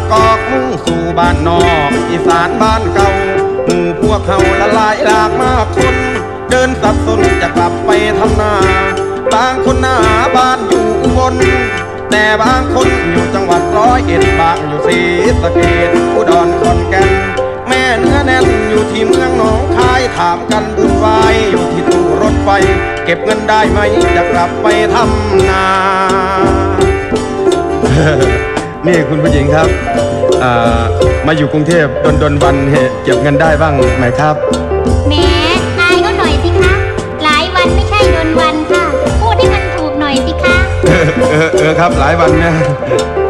กอกมุ่งสู่บ้านนอกอีสานบ้านเก่าหมู่พวกเขาละลายหลากมากคนเดินสับสนจะกลับไปทำนาบางคนหน้าบ้านอยู่อุบลแต่บางคนอยู่จังหวัด101บางอยู่ศรีสะเกษอุดรขอนแก่นแม่เนื้อแน่นอยู่ที่เมืองหนองคายถามกันวุ่นวายอยู่ที่ตู้รถไฟเก็บเงินได้ไหมจะกลับไปทำนา นี่คุณผู้หญิงครับมาอยู่กรุงเทพดนวันเก็บเงินได้บ้างไหมครับแหมอายก็หน่อยสิคะหลายวันไม่ใช่ดนวันค่ะพูดให้มันถูกหน่อยสิคะครับหลายวันนะ